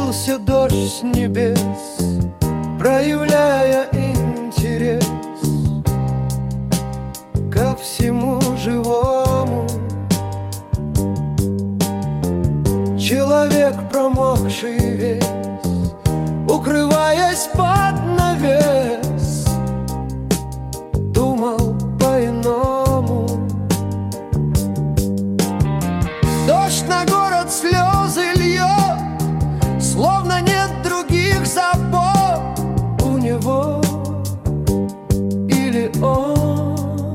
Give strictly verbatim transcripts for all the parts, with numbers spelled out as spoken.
Лился дождь с небес, проявляя интерес ко всему живому. Человек, промокший весь, укрываясь под навес, думал по-иному. Дождь на город слезы льет, словно нет других забот у него или он.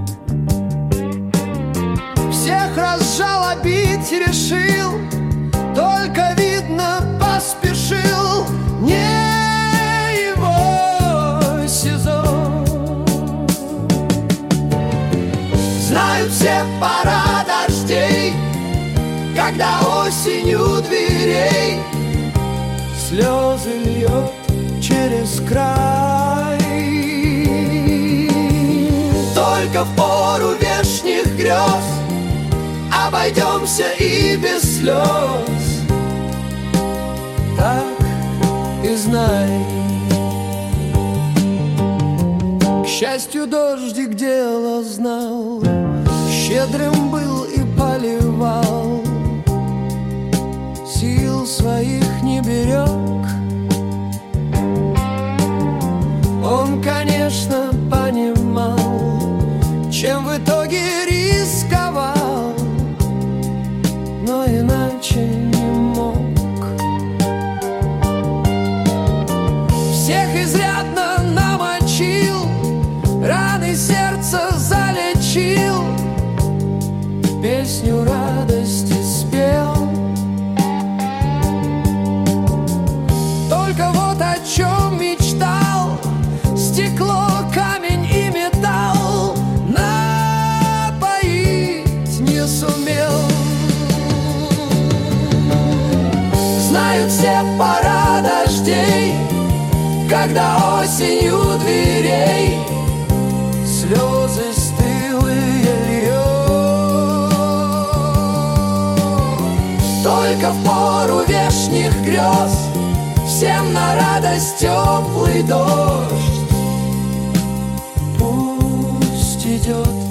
Всех разжалобить решил, только видно поспешил, не его сезон. Знают все пора дождей, когда осенью дверей слезы льет через край. Только в пору вешних грез обойдемся и без слез. Так и знай. К счастью, дождик дело знал, щедрым был и поливал, сил своих не берег. Он, конечно, понимал, чем в итоге рисковал, но иначе не мог. Всех изрядно намочил, раны сердца залечил, песню радости спел. Только вот о чем мечтал, стекло, камень и металл, напоить не сумел. Знают все пора дождей, когда осенью дверей слезы стылые льет. Только в пору вешних грез всем на радость теплый дождь пусть идет.